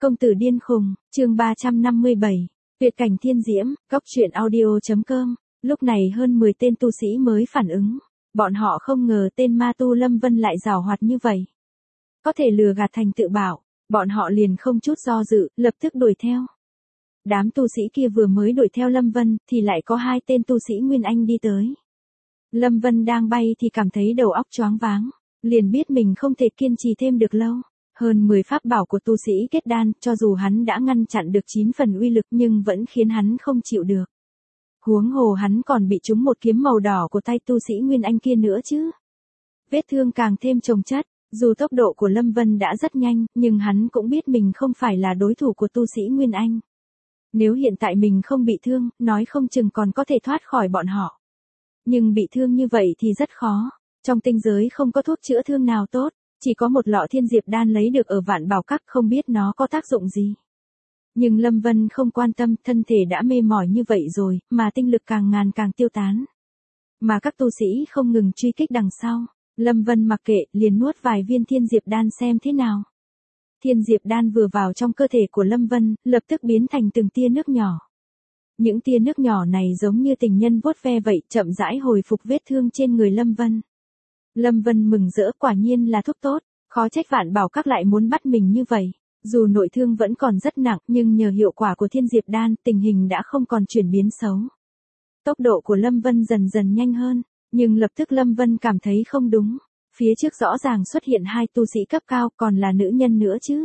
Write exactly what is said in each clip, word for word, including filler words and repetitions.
Công tử điên khùng, chương ba trăm năm mươi bảy, tuyệt cảnh thiên diễm, góc truyện audio.com, lúc này hơn mười tên tu sĩ mới phản ứng. Bọn họ không ngờ tên ma tu Lâm Vân lại giàu hoạt như vậy. Có thể lừa gạt thành tự bảo, bọn họ liền không chút do dự, lập tức đuổi theo. Đám tu sĩ kia vừa mới đuổi theo Lâm Vân, thì lại có hai tên tu sĩ Nguyên Anh đi tới. Lâm Vân đang bay thì cảm thấy đầu óc choáng váng, liền biết mình không thể kiên trì thêm được lâu. Hơn mười pháp bảo của tu sĩ kết đan, cho dù hắn đã ngăn chặn được chín phần uy lực nhưng vẫn khiến hắn không chịu được. Huống hồ hắn còn bị trúng một kiếm màu đỏ của tay tu sĩ Nguyên Anh kia nữa chứ. Vết thương càng thêm chồng chất, dù tốc độ của Lâm Vân đã rất nhanh, nhưng hắn cũng biết mình không phải là đối thủ của tu sĩ Nguyên Anh. Nếu hiện tại mình không bị thương, nói không chừng còn có thể thoát khỏi bọn họ. Nhưng bị thương như vậy thì rất khó, trong tinh giới không có thuốc chữa thương nào tốt. Chỉ có một lọ thiên diệp đan lấy được ở Vạn Bảo Các, không biết nó có tác dụng gì. Nhưng Lâm Vân không quan tâm, thân thể đã mê mỏi như vậy rồi, mà tinh lực càng ngàn càng tiêu tán. Mà các tu sĩ không ngừng truy kích đằng sau, Lâm Vân mặc kệ, liền nuốt vài viên thiên diệp đan xem thế nào. Thiên diệp đan vừa vào trong cơ thể của Lâm Vân, lập tức biến thành từng tia nước nhỏ. Những tia nước nhỏ này giống như tình nhân vuốt ve vậy, chậm rãi hồi phục vết thương trên người Lâm Vân. Lâm Vân mừng rỡ, quả nhiên là thuốc tốt, khó trách Vạn Bảo Các lại muốn bắt mình như vậy. Dù nội thương vẫn còn rất nặng, nhưng nhờ hiệu quả của thiên diệp đan, tình hình đã không còn chuyển biến xấu. Tốc độ của Lâm Vân dần dần nhanh hơn, nhưng lập tức Lâm Vân cảm thấy không đúng. Phía trước rõ ràng xuất hiện hai tu sĩ cấp cao, còn là nữ nhân nữa chứ.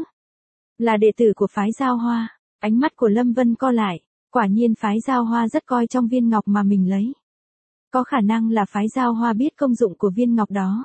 Là đệ tử của phái Giao Hoa. Ánh mắt của Lâm Vân co lại, quả nhiên phái Giao Hoa rất coi trong viên ngọc mà mình lấy. Có khả năng là phái Giao Hoa biết công dụng của viên ngọc đó.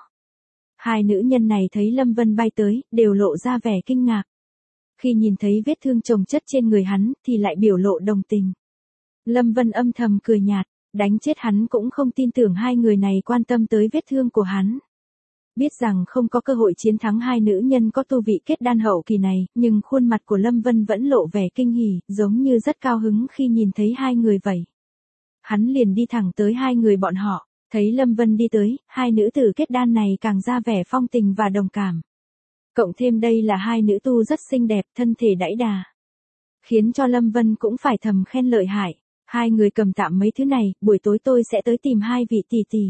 Hai nữ nhân này thấy Lâm Vân bay tới, đều lộ ra vẻ kinh ngạc. Khi nhìn thấy vết thương chồng chất trên người hắn, thì lại biểu lộ đồng tình. Lâm Vân âm thầm cười nhạt, đánh chết hắn cũng không tin tưởng hai người này quan tâm tới vết thương của hắn. Biết rằng không có cơ hội chiến thắng hai nữ nhân có tu vị kết đan hậu kỳ này, nhưng khuôn mặt của Lâm Vân vẫn lộ vẻ kinh hỉ, giống như rất cao hứng khi nhìn thấy hai người vậy. Hắn liền đi thẳng tới hai người bọn họ, thấy Lâm Vân đi tới, hai nữ tử kết đan này càng ra vẻ phong tình và đồng cảm. Cộng thêm đây là hai nữ tu rất xinh đẹp, thân thể đãy đà, khiến cho Lâm Vân cũng phải thầm khen lợi hại. Hai người cầm tạm mấy thứ này, buổi tối tôi sẽ tới tìm hai vị tỷ tỷ.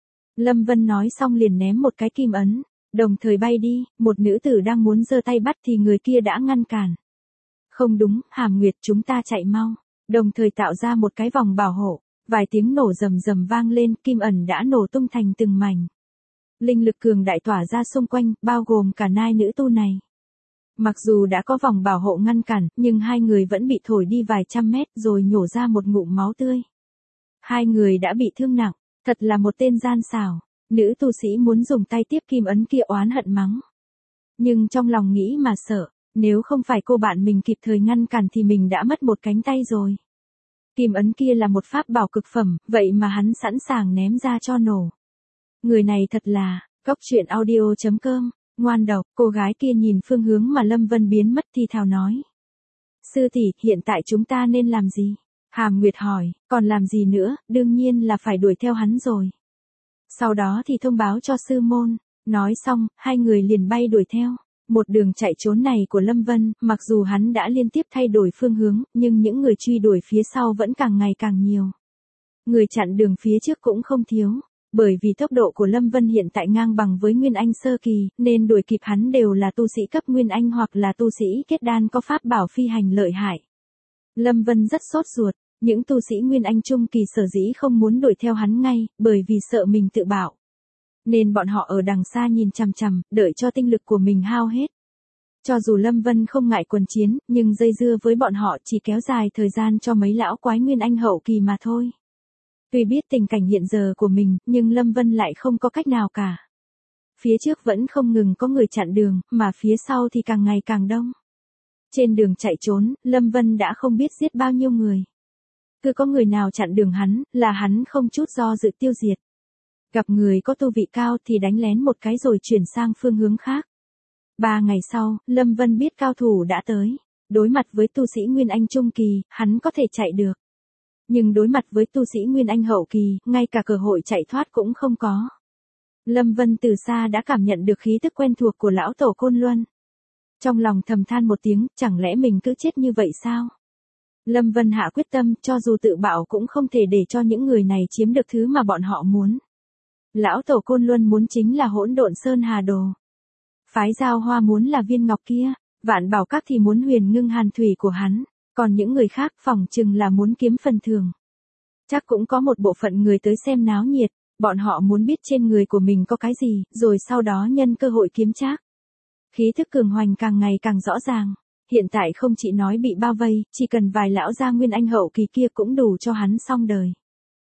Lâm Vân nói xong liền ném một cái kim ấn, đồng thời bay đi. Một nữ tử đang muốn giơ tay bắt thì người kia đã ngăn cản. Không đúng, Hàm Nguyệt, chúng ta chạy mau. Đồng thời tạo ra một cái vòng bảo hộ, vài tiếng nổ rầm rầm vang lên, kim ẩn đã nổ tung thành từng mảnh. Linh lực cường đại tỏa ra xung quanh, bao gồm cả nai nữ tu này. Mặc dù đã có vòng bảo hộ ngăn cản, nhưng hai người vẫn bị thổi đi vài trăm mét rồi nhổ ra một ngụm máu tươi. Hai người đã bị thương nặng, thật là một tên gian xảo. Nữ tu sĩ muốn dùng tay tiếp kim ấn kia oán hận mắng. Nhưng trong lòng nghĩ mà sợ, nếu không phải cô bạn mình kịp thời ngăn cản thì mình đã mất một cánh tay rồi. Kim ấn kia là một pháp bảo cực phẩm, vậy mà hắn sẵn sàng ném ra cho nổ. Người này thật là, góc truyện audio.com, ngoan độc. Cô gái kia nhìn phương hướng mà Lâm Vân biến mất thì thào nói. Sư tỷ, hiện tại chúng ta nên làm gì? Hàm Nguyệt hỏi, còn làm gì nữa, đương nhiên là phải đuổi theo hắn rồi. Sau đó thì thông báo cho sư môn. Nói xong, hai người liền bay đuổi theo. Một đường chạy trốn này của Lâm Vân, mặc dù hắn đã liên tiếp thay đổi phương hướng, nhưng những người truy đuổi phía sau vẫn càng ngày càng nhiều. Người chặn đường phía trước cũng không thiếu, bởi vì tốc độ của Lâm Vân hiện tại ngang bằng với Nguyên Anh sơ kỳ, nên đuổi kịp hắn đều là tu sĩ cấp Nguyên Anh hoặc là tu sĩ kết đan có pháp bảo phi hành lợi hại. Lâm Vân rất sốt ruột, những tu sĩ Nguyên Anh trung kỳ sở dĩ không muốn đuổi theo hắn ngay, bởi vì sợ mình tự bạo. Nên bọn họ ở đằng xa nhìn chằm chằm, đợi cho tinh lực của mình hao hết. Cho dù Lâm Vân không ngại quần chiến, nhưng dây dưa với bọn họ chỉ kéo dài thời gian cho mấy lão quái Nguyên Anh hậu kỳ mà thôi. Tuy biết tình cảnh hiện giờ của mình, nhưng Lâm Vân lại không có cách nào cả. Phía trước vẫn không ngừng có người chặn đường, mà phía sau thì càng ngày càng đông. Trên đường chạy trốn, Lâm Vân đã không biết giết bao nhiêu người. Cứ có người nào chặn đường hắn, là hắn không chút do dự tiêu diệt. Gặp người có tu vị cao thì đánh lén một cái rồi chuyển sang phương hướng khác. Ba ngày sau, Lâm Vân biết cao thủ đã tới. Đối mặt với tu sĩ Nguyên Anh trung kỳ, hắn có thể chạy được. Nhưng đối mặt với tu sĩ Nguyên Anh hậu kỳ, ngay cả cơ hội chạy thoát cũng không có. Lâm Vân từ xa đã cảm nhận được khí tức quen thuộc của lão tổ Côn Luân. Trong lòng thầm than một tiếng, chẳng lẽ mình cứ chết như vậy sao? Lâm Vân hạ quyết tâm, cho dù tự bạo cũng không thể để cho những người này chiếm được thứ mà bọn họ muốn. Lão tổ Côn Luân muốn chính là hỗn độn sơn hà đồ. Phái Giao Hoa muốn là viên ngọc kia, Vạn Bảo Các thì muốn huyền ngưng hàn thủy của hắn, còn những người khác phỏng chừng là muốn kiếm phần thưởng. Chắc cũng có một bộ phận người tới xem náo nhiệt, bọn họ muốn biết trên người của mình có cái gì, rồi sau đó nhân cơ hội kiếm trác. Khí thức cường hoành càng ngày càng rõ ràng, hiện tại không chỉ nói bị bao vây, chỉ cần vài lão gia nguyên anh hậu kỳ kia cũng đủ cho hắn xong đời.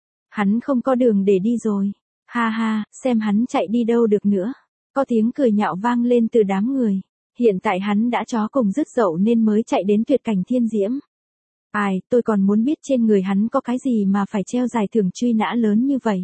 Hắn không có đường để đi rồi, ha ha, xem hắn chạy đi đâu được nữa. Có tiếng cười nhạo vang lên từ đám người, hiện tại hắn đã chó cùng dứt dậu nên mới chạy đến tuyệt cảnh thiên diễm. Ai, tôi còn muốn biết trên người hắn có cái gì mà phải treo giải thưởng truy nã lớn như vậy.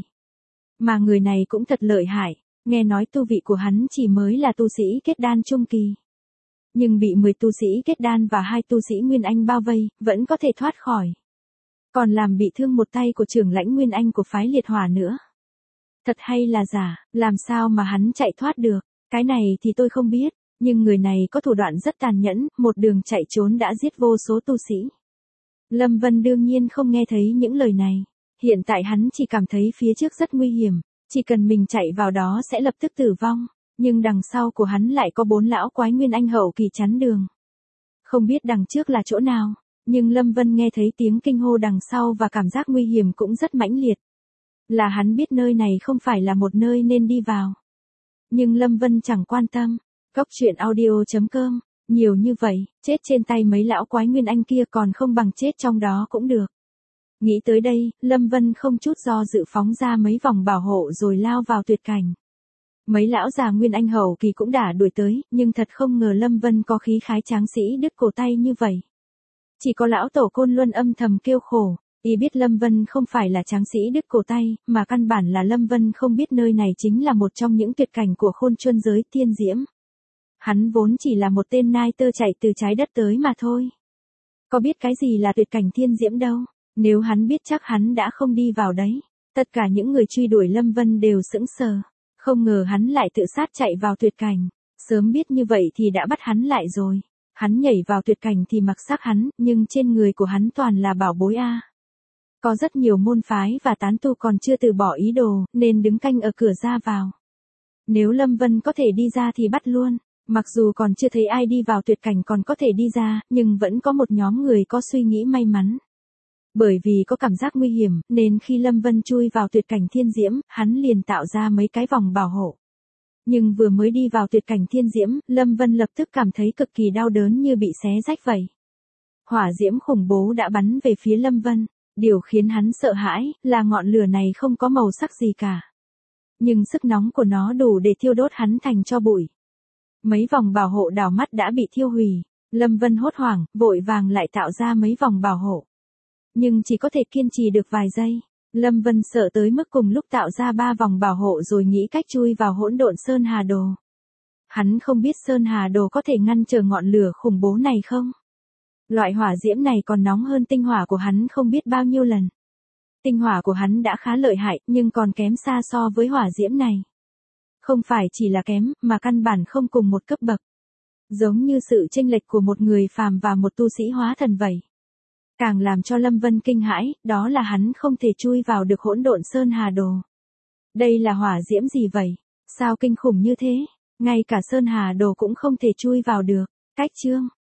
Mà người này cũng thật lợi hại, nghe nói tu vị của hắn chỉ mới là tu sĩ kết đan trung kỳ. Nhưng bị mười tu sĩ kết đan và hai tu sĩ Nguyên Anh bao vây, vẫn có thể thoát khỏi. Còn làm bị thương một tay của trưởng lãnh Nguyên Anh của phái liệt hỏa nữa. Thật hay là giả, làm sao mà hắn chạy thoát được, cái này thì tôi không biết, nhưng người này có thủ đoạn rất tàn nhẫn, một đường chạy trốn đã giết vô số tu sĩ. Lâm Vân đương nhiên không nghe thấy những lời này, hiện tại hắn chỉ cảm thấy phía trước rất nguy hiểm, chỉ cần mình chạy vào đó sẽ lập tức tử vong, nhưng đằng sau của hắn lại có bốn lão quái Nguyên Anh hậu kỳ chắn đường. Không biết đằng trước là chỗ nào, nhưng Lâm Vân nghe thấy tiếng kinh hô đằng sau và cảm giác nguy hiểm cũng rất mãnh liệt. Là hắn biết nơi này không phải là một nơi nên đi vào. Nhưng Lâm Vân chẳng quan tâm. Cốc truyện audio chấm com, nhiều như vậy, chết trên tay mấy lão quái Nguyên Anh kia còn không bằng chết trong đó cũng được. Nghĩ tới đây, Lâm Vân không chút do dự phóng ra mấy vòng bảo hộ rồi lao vào tuyệt cảnh. Mấy lão già Nguyên Anh hậu kỳ cũng đã đuổi tới, nhưng thật không ngờ Lâm Vân có khí khái tráng sĩ đứt cổ tay như vậy. Chỉ có lão tổ Côn Luân âm thầm kêu khổ. Y biết Lâm Vân không phải là tráng sĩ đứt cổ tay, mà căn bản là Lâm Vân không biết nơi này chính là một trong những tuyệt cảnh của khôn chuân giới thiên diễm. Hắn vốn chỉ là một tên nai tơ chạy từ trái đất tới mà thôi. Có biết cái gì là tuyệt cảnh thiên diễm đâu, nếu hắn biết chắc hắn đã không đi vào đấy. Tất cả những người truy đuổi Lâm Vân đều sững sờ, không ngờ hắn lại tự sát chạy vào tuyệt cảnh, sớm biết như vậy thì đã bắt hắn lại rồi. Hắn nhảy vào tuyệt cảnh thì mặc xác hắn, nhưng trên người của hắn toàn là bảo bối a. Có rất nhiều môn phái và tán tu còn chưa từ bỏ ý đồ, nên đứng canh ở cửa ra vào. Nếu Lâm Vân có thể đi ra thì bắt luôn, mặc dù còn chưa thấy ai đi vào tuyệt cảnh còn có thể đi ra, nhưng vẫn có một nhóm người có suy nghĩ may mắn. Bởi vì có cảm giác nguy hiểm, nên khi Lâm Vân chui vào tuyệt cảnh thiên diễm, hắn liền tạo ra mấy cái vòng bảo hộ. Nhưng vừa mới đi vào tuyệt cảnh thiên diễm, Lâm Vân lập tức cảm thấy cực kỳ đau đớn như bị xé rách vậy. Hỏa diễm khủng bố đã bắn về phía Lâm Vân. Điều khiến hắn sợ hãi là ngọn lửa này không có màu sắc gì cả. Nhưng sức nóng của nó đủ để thiêu đốt hắn thành tro bụi. Mấy vòng bảo hộ đảo mắt đã bị thiêu hủy. Lâm Vân hốt hoảng, vội vàng lại tạo ra mấy vòng bảo hộ. Nhưng chỉ có thể kiên trì được vài giây. Lâm Vân sợ tới mức cùng lúc tạo ra ba vòng bảo hộ rồi nghĩ cách chui vào hỗn độn Sơn Hà Đồ. Hắn không biết Sơn Hà Đồ có thể ngăn trở ngọn lửa khủng bố này không? Loại hỏa diễm này còn nóng hơn tinh hỏa của hắn không biết bao nhiêu lần. Tinh hỏa của hắn đã khá lợi hại, nhưng còn kém xa so với hỏa diễm này. Không phải chỉ là kém, mà căn bản không cùng một cấp bậc. Giống như sự chênh lệch của một người phàm và một tu sĩ hóa thần vậy. Càng làm cho Lâm Vân kinh hãi, đó là hắn không thể chui vào được hỗn độn Sơn Hà Đồ. Đây là hỏa diễm gì vậy? Sao kinh khủng như thế? Ngay cả Sơn Hà Đồ cũng không thể chui vào được. Cách chương